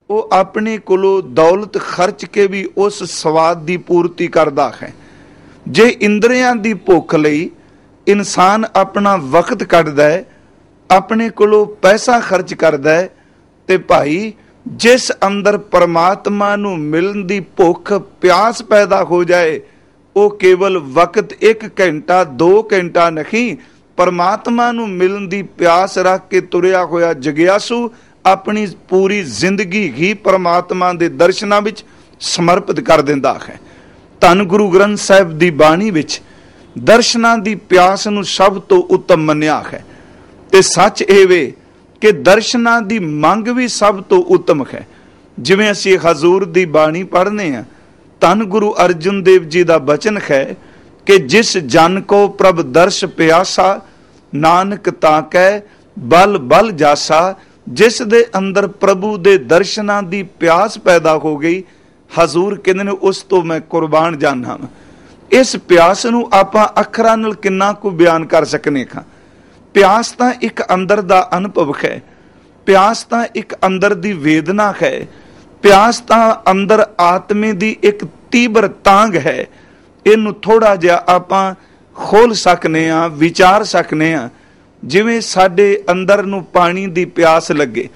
ਉਹ ਆਪਣੇ ਕੋਲੋਂ ਦੌਲਤ ਖਰਚ ਕੇ ਵੀ ਉਸ ਸਵਾਦ ਦੀ ਪੂਰਤੀ ਕਰਦਾ ਹੈ। ਜੇ ਇੰਦਰੀਆਂ ਦੀ ਭੁੱਖ ਲਈ ਇਨਸਾਨ ਆਪਣਾ ਵਕਤ ਕੱਢਦਾ ਹੈ, ਆਪਣੇ ਕੋਲੋਂ ਪੈਸਾ ਖਰਚ ਕਰਦਾ ਹੈ, ਤੇ ਭਾਈ ਜਿਸ ਅੰਦਰ ਪਰਮਾਤਮਾ ਨੂੰ ਮਿਲਣ ਦੀ ਭੁੱਖ ਪਿਆਸ ਪੈਦਾ ਹੋ ਜਾਏ, ਉਹ ਕੇਵਲ ਵਕਤ 1 ਘੰਟਾ 2 ਘੰਟਾ ਨਹੀਂ, ਪਰਮਾਤਮਾ ਨੂੰ ਮਿਲਣ ਦੀ ਪਿਆਸ ਰੱਖ ਕੇ ਤੁਰਿਆ ਹੋਇਆ ਜਗਿਆਸੂ ਆਪਣੀ ਪੂਰੀ ਜ਼ਿੰਦਗੀ ਹੀ ਪਰਮਾਤਮਾ ਦੇ ਦਰਸ਼ਨਾਂ ਵਿੱਚ ਸਮਰਪਿਤ ਕਰ ਦਿੰਦਾ ਹੈ। ਧੰਨ ਗੁਰੂ ਗ੍ਰੰਥ ਸਾਹਿਬ ਦੀ ਬਾਣੀ ਵਿੱਚ ਦਰਸ਼ਨਾਂ ਦੀ ਪਿਆਸ ਨੂੰ ਸਭ ਤੋਂ ਉੱਤਮ ਮੰਨਿਆ ਹੈ, ਤੇ ਸੱਚ ਇਹ ਵੇ ਕਿ ਦਰਸ਼ਨਾਂ ਦੀ ਮੰਗ ਵੀ ਸਭ ਤੋਂ ਉੱਤਮ ਹੈ। ਜਿਵੇਂ ਅਸੀਂ ਹਜ਼ੂਰ ਦੀ ਬਾਣੀ ਪੜ੍ਹਨੇ ਹਾਂ, ਧੰਨ ਗੁਰੂ ਅਰਜਨ ਦੇਵ ਜੀ ਦਾ ਬਚਨ ਹੈ ਕਿ ਜਿਸ ਜਨ ਕੋ ਪ੍ਰਭ ਦਰਸ਼ ਪਿਆਸਾ, ਨਾਨਕ ਤਾਕੈ ਬਲ ਬਲ ਜਾਸਾ। ਜਿਸ ਦੇ ਅੰਦਰ ਪ੍ਰਭੂ ਦੇ ਦਰਸ਼ਨਾਂ ਦੀ ਪਿਆਸ ਪੈਦਾ ਹੋ ਗਈ, ਹਜ਼ੂਰ ਕਹਿੰਦੇ ਨੇ ਉਸ ਤੋਂ ਮੈਂ ਕੁਰਬਾਨ ਜਾਨਾ। ਇਸ ਪਿਆਸ ਨੂੰ ਆਪਾਂ ਅੱਖਰਾਂ ਨਾਲ ਕਿੰਨਾ ਕੁ ਬਿਆਨ ਕਰ ਸਕਨੇ ਹਾਂ। ਪਿਆਸ ਤਾਂ ਇੱਕ ਅੰਦਰ ਦਾ ਅਨੁਭਵ ਹੈ, ਪਿਆਸ ਤਾਂ ਇੱਕ ਅੰਦਰ ਦੀ ਵੇਦਨਾ ਹੈ, ਪਿਆਸ ਤਾਂ ਅੰਦਰ ਆਤਮੇ ਦੀ ਇੱਕ ਤੀਬਰ ਤਾਂਘ ਹੈ। ਇਹਨੂੰ ਥੋੜਾ ਜਿਹਾ ਆਪਾਂ ਖੋਲ ਸਕਨੇ ਆ, ਵਿਚਾਰ ਸਕਨੇ ਆ। ਜਿਵੇਂ ਸਾਡੇ ਅੰਦਰ ਨੂੰ ਪਾਣੀ ਦੀ ਪਿਆਸ ਲੱਗੇ,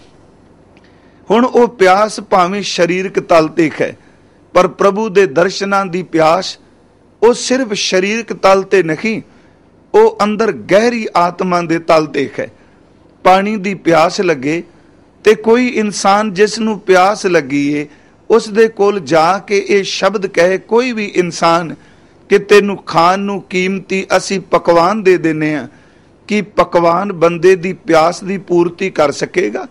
ਹੁਣ ਉਹ ਪਿਆਸ ਭਾਵੇਂ ਸਰੀਰਕ ਤਲ ਤੇ ਹੈ, ਪਰ ਪ੍ਰਭੂ ਦੇ ਦਰਸ਼ਨਾਂ ਦੀ ਪਿਆਸ ਉਹ ਸਿਰਫ ਸਰੀਰਕ ਤਲ ਤੇ ਨਹੀਂ, ਉਹ ਅੰਦਰ ਗਹਿਰੀ ਆਤਮਾ ਦੇ ਤਲ ਤੇ ਹੈ। ਪਾਣੀ ਦੀ ਪਿਆਸ ਲੱਗੇ ਤੇ ਕੋਈ ਇਨਸਾਨ ਜਿਸ ਨੂੰ ਪਿਆਸ ਲੱਗੀ ਏ, ਉਸ ਦੇ ਕੋਲ ਜਾ ਕੇ ਇਹ ਸ਼ਬਦ ਕਹੇ, ਕੋਈ ਵੀ ਇਨਸਾਨ, ਕਿ ਤੈਨੂੰ ਖਾਣ ਨੂੰ ਕੀਮਤੀ ਅਸੀਂ ਪਕਵਾਨ ਦੇ ਦਿੰਨੇ ਆ, ਕਿ ਪਕਵਾਨ ਬੰਦੇ ਦੀ ਪਿਆਸ ਦੀ ਪੂਰਤੀ ਕਰ ਸਕੇਗਾ?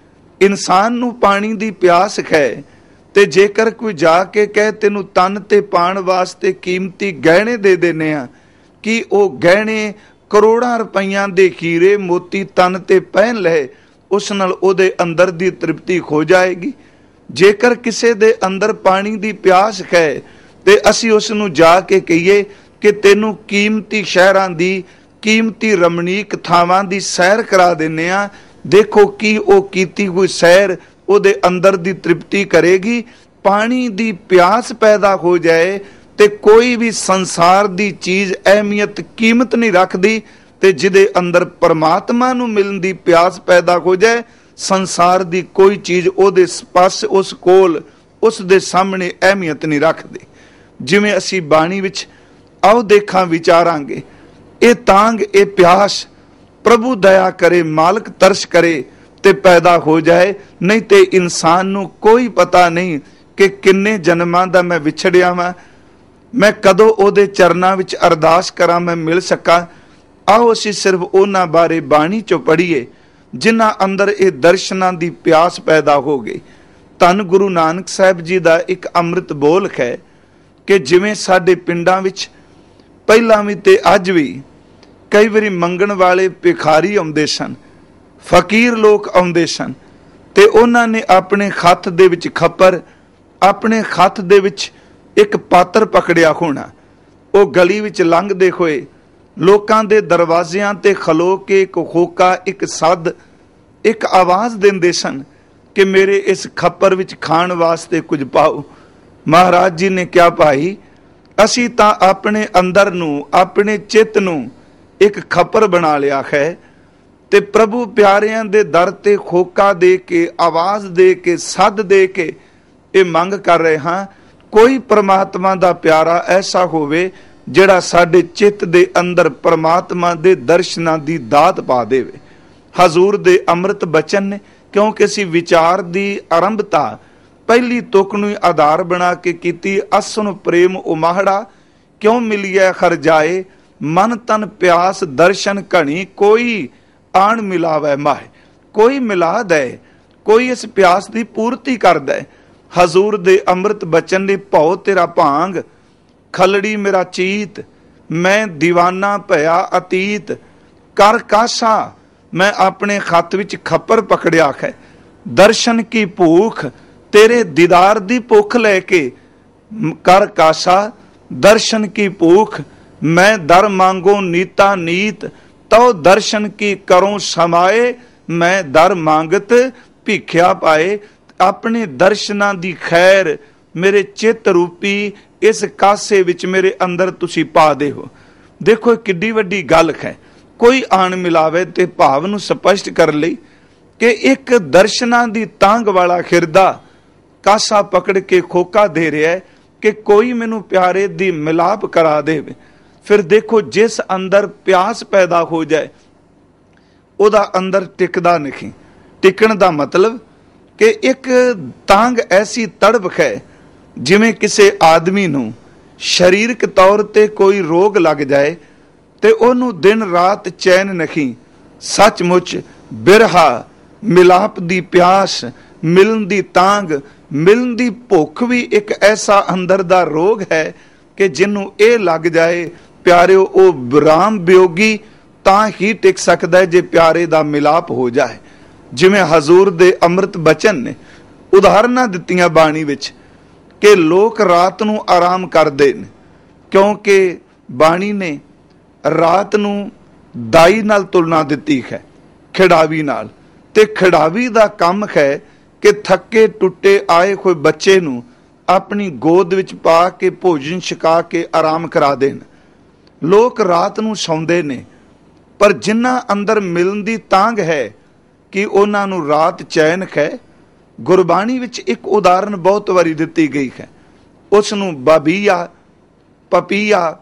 ਇਨਸਾਨ ਨੂੰ ਪਾਣੀ ਦੀ ਪਿਆਸ ਹੈ, ਤੇ ਜੇਕਰ ਕੋਈ ਜਾ ਕੇ ਕਹੇ ਤੈਨੂੰ ਤਨ ਤੇ ਪਾਣ ਵਾਸਤੇ ਕੀਮਤੀ ਗਹਿਣੇ ਦੇ ਦਿੰਨੇ ਆ, ਕਿ ਉਹ ਗਹਿਣੇ ਕਰੋੜਾਂ ਰੁਪਈਆਂ ਦੇ ਹੀਰੇ ਮੋਤੀ ਤਨ ਤੇ ਪਹਿਨ ਲਏ, ਉਸ ਨਾਲ ਉਹਦੇ ਅੰਦਰ ਦੀ ਤ੍ਰਿਪਤੀ ਹੋ ਜਾਏਗੀ? ਜੇਕਰ ਕਿਸੇ ਦੇ ਅੰਦਰ ਪਾਣੀ ਦੀ ਪਿਆਸ ਹੈ, ਤੇ ਅਸੀਂ ਉਸ ਨੂੰ ਜਾ ਕੇ ਕਹੀਏ ਕਿ ਤੈਨੂੰ ਕੀਮਤੀ ਸ਼ਹਿਰਾਂ ਦੀ, ਕੀਮਤੀ ਰਮਣੀਕ ਥਾਵਾਂ ਦੀ ਸੈਰ ਕਰਾ ਦਿੰਨੇ ਆ, ਦੇਖੋ ਕੀ ਉਹ ਕੀਤੀ ਹੋਈ ਸੈਰ ਉਹਦੇ ਅੰਦਰ ਦੀ ਤ੍ਰਿਪਤੀ ਕਰੇਗੀ। ਪਾਣੀ ਦੀ ਪਿਆਸ ਪੈਦਾ ਹੋ ਜਾਏ ਤੇ ਕੋਈ ਵੀ ਸੰਸਾਰ ਦੀ ਚੀਜ਼ ਅਹਿਮੀਅਤ ਕੀਮਤ ਨਹੀਂ ਰੱਖਦੀ, ਤੇ ਜਿਹਦੇ ਅੰਦਰ ਪਰਮਾਤਮਾ ਨੂੰ ਮਿਲਣ ਦੀ ਪਿਆਸ ਪੈਦਾ ਹੋ ਜਾਏ, ਸੰਸਾਰ ਦੀ ਕੋਈ ਚੀਜ਼ ਉਹਦੇ ਪਾਸ, ਉਸ ਕੋਲ, ਉਸ ਦੇ ਸਾਹਮਣੇ ਅਹਿਮੀਅਤ ਨਹੀਂ ਰੱਖਦੀ। ਜਿਵੇਂ ਅਸੀਂ ਬਾਣੀ ਵਿੱਚ ਆਓ ਦੇਖਾਂ, ਵਿਚਾਰਾਂਗੇ, ਇਹ ਤਾਂਗ, ਇਹ ਪਿਆਸ ਪ੍ਰਭੂ ਦਇਆ ਕਰੇ, ਮਾਲਕ ਤਰਸ ਕਰੇ ਤੇ ਪੈਦਾ ਹੋ ਜਾਏ। ਨਹੀਂ ਤੇ ਇਨਸਾਨ ਨੂੰ ਕੋਈ ਪਤਾ ਨਹੀਂ ਕਿ ਕਿੰਨੇ ਜਨਮਾਂ ਦਾ ਮੈਂ ਵਿਛੜਿਆ ਵਾਂ, ਮੈਂ ਕਦੋਂ ਉਹਦੇ ਚਰਨਾਂ ਵਿੱਚ ਅਰਦਾਸ ਕਰਾਂ ਮੈਂ ਮਿਲ ਸਕਾਂ। ਆਓ ਅਸੀਂ ਸਿਰਫ ਉਹਨਾਂ ਬਾਰੇ ਬਾਣੀ ਚੋਂ ਪੜ੍ਹੀਏ ਜਿਨ੍ਹਾਂ ਅੰਦਰ ਇਹ ਦਰਸ਼ਨਾਂ ਦੀ ਪਿਆਸ ਪੈਦਾ ਹੋ ਗਈ। ਧੰਨ ਗੁਰੂ ਨਾਨਕ ਸਾਹਿਬ ਜੀ ਦਾ ਇੱਕ ਅੰਮ੍ਰਿਤ ਬੋਲ ਹੈ ਕਿ ਜਿਵੇਂ ਸਾਡੇ ਪਿੰਡਾਂ ਵਿੱਚ ਪਹਿਲਾਂ ਵੀ ਤੇ ਅੱਜ ਵੀ ਕਈ ਵਾਰੀ ਮੰਗਣ ਵਾਲੇ ਭਿਖਾਰੀ ਆਉਂਦੇ ਸਨ, ਫਕੀਰ ਲੋਕ ਆਉਂਦੇ ਸਨ, ਤੇ ਉਹਨਾਂ ਨੇ ਆਪਣੇ ਹੱਥ ਦੇ ਵਿੱਚ ਖੱਪਰ, ਆਪਣੇ ਹੱਥ ਦੇ ਵਿੱਚ ਇੱਕ ਪਾਤਰ ਪਕੜਿਆ ਹੋਣਾ। ਉਹ ਗਲੀ ਵਿੱਚ ਲੰਘਦੇ ਹੋਏ ਲੋਕਾਂ ਦੇ ਦਰਵਾਜ਼ਿਆਂ ਤੇ ਖਲੋ ਕੇ ਇੱਕ ਹੋਕਾ, ਇੱਕ ਸੱਦ, ਇੱਕ ਆਵਾਜ਼ ਦਿੰਦੇ ਸਨ ਕਿ ਮੇਰੇ ਇਸ ਖੱਪਰ ਵਿੱਚ ਖਾਣ ਵਾਸਤੇ ਕੁਝ ਪਾਓ। ਮਹਾਰਾਜ ਜੀ ਨੇ ਕਿਹਾ, ਭਾਈ ਅਸੀਂ ਤਾਂ ਆਪਣੇ ਅੰਦਰ ਨੂੰ, ਆਪਣੇ ਚਿੱਤ ਨੂੰ ਇੱਕ ਖੱਪਰ ਬਣਾ ਲਿਆ ਹੈ, ਤੇ ਪ੍ਰਭੂ ਪਿਆਰਿਆਂ ਦੇ ਦਰ ਤੇ ਖੋਕਾ ਦੇ ਕੇ, ਆਵਾਜ਼ ਦੇ ਕੇ, ਸੱਦ ਦੇ ਕੇ ਇਹ ਮੰਗ ਕਰ ਰਹੇ ਹਾਂ, ਕੋਈ ਪਰਮਾਤਮਾ ਦਾ ਪਿਆਰਾ ਐਸਾ ਹੋਵੇ ਜਿਹੜਾ ਸਾਡੇ ਚਿੱਤ ਦੇ ਅੰਦਰ ਪਰਮਾਤਮਾ ਦੇ ਦਰਸ਼ਨਾਂ ਦੀ ਦਾਤ ਪਾ ਦੇਵੇ। ਹਜ਼ੂਰ ਦੇ ਅੰਮ੍ਰਿਤ ਬਚਨ ਨੇ, ਕਿਉਂਕਿ ਅਸੀਂ ਵਿਚਾਰ ਦੀ ਆਰੰਭਤਾ ਪਹਿਲੀ ਤੁਕ ਨੂੰ ਆਧਾਰ ਬਣਾ ਕੇ ਕੀਤੀ। ਅਸਨ ਪ੍ਰੇਮ ਉਮਾਹੜਾ ਕਿਉਂ ਮਿਲਿਆ ਹਰ ਜਾਏ, ਮਨ ਤਨ ਪਿਆਸ ਦਰਸ਼ਨ ਘਣੀ, ਕੋਈ ਆਣ ਮਿਲਾਵੇ ਮਾਹੇ। ਕੋਈ ਮਿਲਾ ਦੇ, ਕੋਈ ਇਸ ਪਿਆਸ ਦੀ ਪੂਰਤੀ ਕਰਦਾ ਹੈ। ਹਜ਼ੂਰ ਦੇ ਅੰਮ੍ਰਿਤ ਬਚਨ ਨੇ, ਭਉ ਤੇਰਾ ਭਾਂਗ ਖਲੜੀ ਮੇਰਾ ਚੀਤ, ਮੈਂ ਦੀਵਾਨਾ ਭਇਆ ਅਤੀਤ, ਕਰ ਕਾਸਾ ਮੈਂ ਆਪਣੇ ਹੱਥ ਵਿੱਚ ਖੱਪਰ ਪਕੜਿਆ ਹੈ। ਦਰਸ਼ਨ ਕੀ ਭੂਖ, ਤੇਰੇ ਦੀਦਾਰ ਦੀ ਭੁੱਖ ਲੈ ਕੇ, ਕਰ ਕਾਸਾ ਦਰਸ਼ਨ ਕੀ ਭੂਖ, ਮੈਂ ਦਰ ਮੰਗੋ ਨੀਤਾ ਨੀਤ, ਤਉ ਦਰਸ਼ਨ ਕੀ ਕਰੂੰ ਸਮਾਏ, ਮੈਂ ਦਰ ਮੰਗਤ ਭਿਖਿਆ ਪਾਏ। ਆਪਣੇ ਦਰਸ਼ਨਾਂ ਦੀ ਖੈਰ ਮੇਰੇ ਚਿੱਤ ਰੂਪੀ ਇਸ ਕਾਸੇ ਵਿੱਚ ਮੇਰੇ ਅੰਦਰ ਤੁਸੀਂ ਪਾ ਦਿਓ। ਦੇਖੋ ਕਿੱਡੀ ਵੱਡੀ ਗੱਲ ਹੈ। ਕੋਈ ਆਣ ਮਿਲਾਵੇ ਤੇ ਭਾਵ ਨੂੰ ਸਪਸ਼ਟ ਕਰਨ ਲਈ ਕਿ ਇੱਕ ਦਰਸ਼ਨਾਂ ਦੀ ਤਾਂਘ ਵਾਲਾ ਹਿਰਦਾ ਕਾਸਾ ਪਕੜ ਕੇ ਖੋਕਾ ਦੇ ਰਿਹਾ ਹੈ ਕਿ ਕੋਈ ਮੈਨੂੰ ਪਿਆਰੇ ਦੀ ਮਿਲਾਪ ਕਰਾ ਦੇਵੇ। ਫਿਰ ਦੇਖੋ ਜਿਸ ਅੰਦਰ ਪਿਆਸ ਪੈਦਾ ਹੋ ਜਾਏ ਉਹਦਾ ਅੰਦਰ ਟਿਕਦਾ ਨਹੀਂ। ਟਿਕਣ ਦਾ ਮਤਲਬ ਕਿ ਇੱਕ ਤਾਂਘ ਐਸੀ ਤੜਪ ਹੈ ਜਿਵੇਂ ਕਿਸੇ ਆਦਮੀ ਨੂੰ ਸਰੀਰਕ ਤੌਰ ਤੇ ਕੋਈ ਰੋਗ ਲੱਗ ਜਾਏ ਤੇ ਉਹਨੂੰ ਦਿਨ ਰਾਤ ਚੈਨ ਨਹੀਂ। ਸੱਚਮੁੱਚ ਬਿਰਹਾ, ਮਿਲਾਪ ਦੀ ਪਿਆਸ, ਮਿਲਣ ਦੀ ਤਾਂਘ, ਮਿਲਣ ਦੀ ਭੁੱਖ ਵੀ ਇੱਕ ਐਸਾ ਅੰਦਰ ਦਾ ਰੋਗ ਹੈ ਕਿ ਜਿਹਨੂੰ ਇਹ ਲੱਗ ਜਾਏ ਪਿਆਰਿਓ ਉਹ ਵਿਰਾਮ ਵਿਯੋਗੀ ਤਾਂ ਹੀ ਟਿਕ ਸਕਦਾ ਹੈ ਜੇ ਪਿਆਰੇ ਦਾ ਮਿਲਾਪ ਹੋ ਜਾਏ। ਜਿਵੇਂ ਹਜ਼ੂਰ ਦੇ ਅੰਮ੍ਰਿਤ ਬਚਨ ਨੇ ਉਦਾਹਰਨਾਂ ਦਿੱਤੀਆਂ ਬਾਣੀ ਵਿੱਚ ਕਿ ਲੋਕ ਰਾਤ ਨੂੰ ਆਰਾਮ ਕਰਦੇ ਨੇ, ਕਿਉਂਕਿ ਬਾਣੀ ਨੇ ਰਾਤ ਨੂੰ ਦਾਈ ਨਾਲ ਤੁਲਨਾ ਦਿੱਤੀ ਹੈ, ਖਿਡਾਵੀ ਨਾਲ। ਤੇ ਖਿਡਾਵੀ ਦਾ ਕੰਮ ਹੈ ਕਿ ਥੱਕੇ ਟੁੱਟੇ ਆਏ ਹੋਏ ਬੱਚੇ ਨੂੰ ਆਪਣੀ ਗੋਦ ਵਿੱਚ ਪਾ ਕੇ ਭੋਜਨ ਛਕਾ ਕੇ ਆਰਾਮ ਕਰਾ ਦੇਣ। ਲੋਕ ਰਾਤ ਨੂੰ ਸੌਂਦੇ ਨੇ, ਪਰ ਜਿਨ੍ਹਾਂ ਅੰਦਰ ਮਿਲਣ ਦੀ ਤਾਂਘ ਹੈ ਕਿ ਉਹਨਾਂ ਨੂੰ ਰਾਤ ਚੈਨ ਹੈ। ਗੁਰਬਾਣੀ ਵਿੱਚ ਇੱਕ ਉਦਾਹਰਨ ਬਹੁਤ ਵਾਰੀ ਦਿੱਤੀ ਗਈ ਹੈ। ਉਸ ਨੂੰ ਬਾਬੀਆ, ਪਪੀਆ,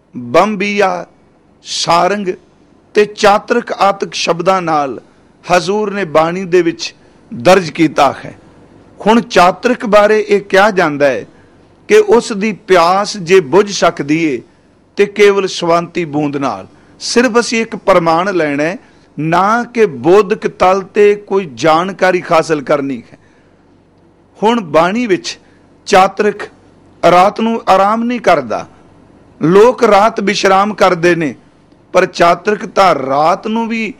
ਬੰਬੀਆ, ਸਾਰੰਗ ਤੇ ਚਾਤਰਕ ਆਦਿਕ ਸ਼ਬਦਾਂ ਨਾਲ ਹਜ਼ੂਰ ਨੇ ਬਾਣੀ ਦੇ ਵਿੱਚ ਦਰਜ ਕੀਤਾ ਹੈ। ਹੁਣ ਚਾਤਰਕ ਬਾਰੇ ਇਹ ਕਿਹਾ ਜਾਂਦਾ ਹੈ ਕਿ ਉਸ ਦੀ ਪਿਆਸ ਜੇ ਬੁਝ ਸਕਦੀ ਏ ਤੇ ਕੇਵਲ ਸਵਾਂਤੀ ਬੂੰਦ ਨਾਲ। ਸਿਰਫ ਅਸੀਂ ਇੱਕ ਪ੍ਰਮਾਣ ਲੈਣਾ ਹੈ, ਨਾ ਕਿ ਬੌਧਿਕ ਤਲ ਤੇ ਕੋਈ ਜਾਣਕਾਰੀ ਹਾਸਲ ਕਰਨੀ ਹੈ। ਹੁਣ ਬਾਣੀ ਵਿੱਚ ਚਾਤਰਕ ਰਾਤ ਨੂੰ ਆਰਾਮ ਨਹੀਂ ਕਰਦਾ। ਲੋਕ ਰਾਤ ਵਿਸ਼ਰਾਮ ਕਰਦੇ ਨੇ, ਪਰ ਚਾਤਰਕ ਤਾਂ ਰਾਤ ਨੂੰ ਵੀ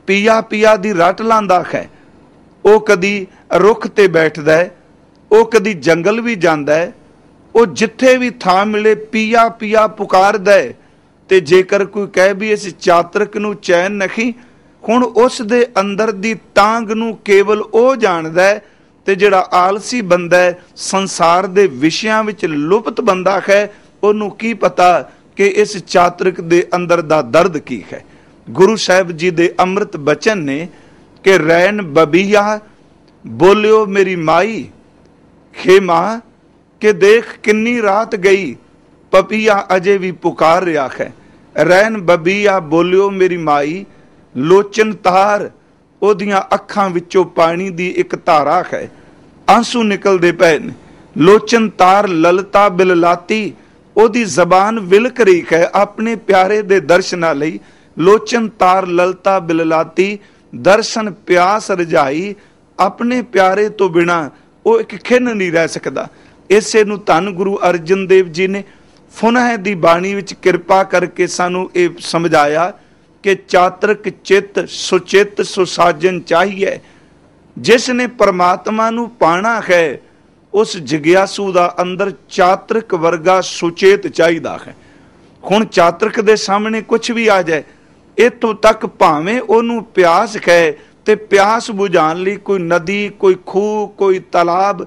ਪੀਆ ਦੀ ਰੱਟ ਲਾਂਦਾ ਹੈ। ਉਹ ਕਦੀ ਰੁੱਖ ਤੇ ਬੈਠਦਾ ਹੈ, ਉਹ ਕਦੀ ਜੰਗਲ ਵੀ ਜਾਂਦਾ ਹੈ, ਉਹ ਜਿੱਥੇ ਵੀ ਥਾਂ ਮਿਲੇ ਪੀਆ ਪੁਕਾਰਦਾ ਹੈ। ਤੇ ਜੇਕਰ ਕੋਈ ਕਹੇ ਵੀ ਇਸ ਚਾਤਰਕ ਨੂੰ ਚੈਨ ਨਹੀਂ, ਹੁਣ ਉਸ ਦੇ ਅੰਦਰ ਦੀ ਤਾਂਘ ਨੂੰ ਕੇਵਲ ਉਹ ਜਾਣਦਾ ਹੈ। ਤੇ ਜਿਹੜਾ ਆਲਸੀ ਬੰਦਾ ਹੈ, ਸੰਸਾਰ ਦੇ ਵਿਸ਼ਿਆਂ ਵਿੱਚ ਲੁਪਤ ਬੰਦਾ ਹੈ, ਉਹਨੂੰ ਕੀ ਪਤਾ ਕਿ ਇਸ ਚਾਤਰਕ ਦੇ ਅੰਦਰ ਦਾ ਦਰਦ ਕੀ ਹੈ। ਗੁਰੂ ਸਾਹਿਬ ਜੀ ਦੇ ਅੰਮ੍ਰਿਤ ਬਚਨ ਨੇ ਕਿ ਰੈਣ ਬਬੀਆ ਬੋਲਿਓ ਮੇਰੀ ਮਾਈ, ਖੇ ਮਾਂ ਕਿ ਦੇਖ ਕਿੰਨੀ ਰਾਤ ਗਈ, ਪਪੀਆ ਅਜੇ ਵੀ ਪੁਕਾਰ ਰਿਹਾ ਹੈ। ਰੈਣ ਬਬੀਆ ਬੋਲਿਓ ਮੇਰੀ ਮਾਈ, ਲੋਚਨ ਤਾਰ, ਉਹਦੀਆਂ ਅੱਖਾਂ ਵਿੱਚੋਂ ਪਾਣੀ ਦੀ ਇੱਕ ਧਾਰਾ ਹੈ, ਆਂਸੂ ਨਿਕਲਦੇ ਪਏ ਨੇ। ਲੋਚਨ ਤਾਰ ਲਲਤਾ ਬਿਲਲਾਤੀ, ਉਹਦੀ ਜ਼ਬਾਨ ਵਿਲਕ ਰਹੀ ਹੈ ਆਪਣੇ ਪਿਆਰੇ ਦੇ ਦਰਸ਼ਨਾਂ ਲਈ। ਲੋਚਨ ਤਾਰ ਲਲਤਾ ਬਿਲਲਾਤੀ, ਦਰਸ਼ਨ ਪਿਆਸ ਰਜਾਈ, ਆਪਣੇ ਪਿਆਰੇ ਤੋਂ ਬਿਨਾ ਉਹ ਇੱਕ ਖਿੰਨ ਨਹੀਂ ਰਹਿ ਸਕਦਾ। ਇਸੇ ਨੂੰ ਧੰਨ ਗੁਰੂ ਅਰਜਨ ਦੇਵ ਜੀ ਨੇ ਫੁਨਹ ਦੀ ਬਾਣੀ ਵਿੱਚ ਕਿਰਪਾ ਕਰਕੇ ਸਾਨੂੰ ਇਹ ਸਮਝਾਇਆ ਕਿ ਚਾਤਰਕ ਚਿੱਤ ਸੁਚਿੱਤ ਸੁਸਾਜਨ ਚਾਹੀਏ। ਜਿਸ ਨੇ ਪਰਮਾਤਮਾ ਨੂੰ ਪਾਣਾ ਹੈ ਉਸ ਜਿਗਿਆਸੂ ਦਾ ਅੰਦਰ ਚਾਤਰਕ ਵਰਗਾ ਸੁਚੇਤ ਚਾਹੀਦਾ ਹੈ। ਹੁਣ ਚਾਤਰਕ ਦੇ ਸਾਹਮਣੇ ਕੁਝ ਵੀ ਆ ਜਾਏ, ਇੱਥੋਂ ਤੱਕ ਭਾਵੇਂ ਉਹਨੂੰ ਪਿਆਸ ਹੈ ਤੇ ਪਿਆਸ ਬੁਝਾਉਣ ਲਈ ਕੋਈ ਨਦੀ, ਕੋਈ ਖੂਹ, ਕੋਈ ਤਲਾਬ,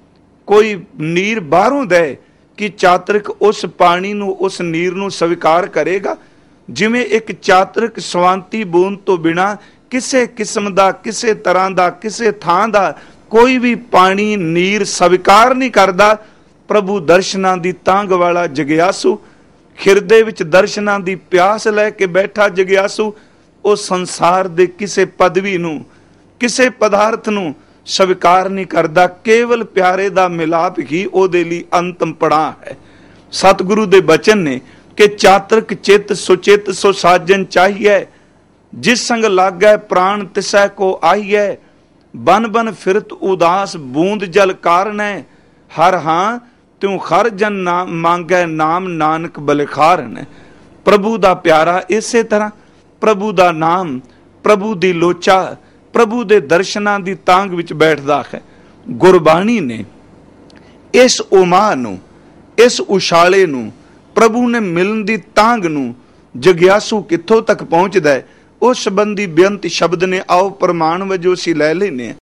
ਕੋਈ ਨੀਰ ਬਾਹਰੋਂ ਦੇ, ਕਿ ਚਾਤਰਕ ਉਸ ਪਾਣੀ ਨੂੰ, ਉਸ ਨੀਰ ਨੂੰ ਸਵੀਕਾਰ ਕਰੇਗਾ? ਜਿਵੇਂ ਇੱਕ ਚਾਤਰਕ ਸਵਾਂਤੀ ਬੂੰਦ ਤੋਂ ਬਿਨਾ ਕਿਸੇ ਕਿਸਮ ਦਾ, ਕਿਸੇ ਤਰ੍ਹਾਂ ਦਾ, ਕਿਸੇ ਥਾਂ ਦਾ ਕੋਈ ਵੀ ਪਾਣੀ, ਨੀਰ ਸਵੀਕਾਰ ਨਹੀਂ ਕਰਦਾ। ਪ੍ਰਭੂ ਦਰਸ਼ਨਾਂ ਦੀ ਤਾਂਘ ਵਾਲਾ ਜਗਿਆਸੂ, ਹਿਰਦੇ ਵਿੱਚ ਦਰਸ਼ਨਾਂ ਦੀ ਪਿਆਸ ਲੈ ਕੇ ਬੈਠਾ ਜਗਿਆਸੂ, ਉਹ ਸੰਸਾਰ ਦੇ ਕਿਸੇ ਪਦਵੀ ਨੂੰ, ਕਿਸੇ ਪਦਾਰਥ ਨੂੰ ਸਵੀਕਾਰ ਨਹੀਂ ਕਰਦਾ। ਕੇਵਲ ਪਿਆਰੇ ਦਾ ਮਿਲਾਪ ਹੀ ਉਹਦੇ ਲਈ ਅੰਤਮ ਪੜਾਅ ਹੈ। ਸਤਿਗੁਰੂ ਦੇ ਬਚਨ ਨੇ ਕਿ ਚਾਤਰਕ ਚਿੱਤ ਸੁਚਿਤ ਸੁਸਾਜਨ ਚਾਹੀਏ, ਜਿਸ ਸੰਗ ਲਾਗੈ ਪ੍ਰਾਣ ਤਿਸੈ ਕੋ ਆਈਐ, ਬਨ ਬਨ ਫਿਰਤ ਉਦਾਸ ਬੂੰਦ ਜਲ ਕਾਰਣੈ, ਹਰ ਹਾਂ ਤਿਉ ਹਰ ਜਨ ਨਾਮ ਮੰਗੈ, ਨਾਮ ਨਾਨਕ ਬਲਿਖਾਰਨ। ਪ੍ਰਭੂ ਦਾ ਪਿਆਰਾ ਇਸੇ ਤਰ੍ਹਾਂ ਪ੍ਰਭੂ ਦਾ ਨਾਮ, ਪ੍ਰਭੂ ਦੀ ਲੋਚਾ, ਪ੍ਰਭੂ ਦੇ ਦਰਸ਼ਨਾਂ ਦੀ ਤਾਂਘ ਵਿੱਚ ਬੈਠਦਾ ਹੈ। ਗੁਰਬਾਣੀ ਨੇ ਇਸ ਉਮਾ ਨੂੰ, ਇਸ ਉਛਾਲੇ ਨੂੰ, ਪ੍ਰਭੂ ਨੇ ਮਿਲਣ ਦੀ ਤਾਂਘ ਨੂੰ ਜਗਿਆਸੂ ਕਿੱਥੋਂ ਤੱਕ ਪਹੁੰਚਦਾ ਹੈ, ਉਸ ਸੰਬੰਧੀ ਬੇਅੰਤ ਸ਼ਬਦ ਨੇ। ਆਓ ਪ੍ਰਮਾਣ ਵਜੋਂ ਅਸੀਂ ਲੈ ਲੈਨੇ।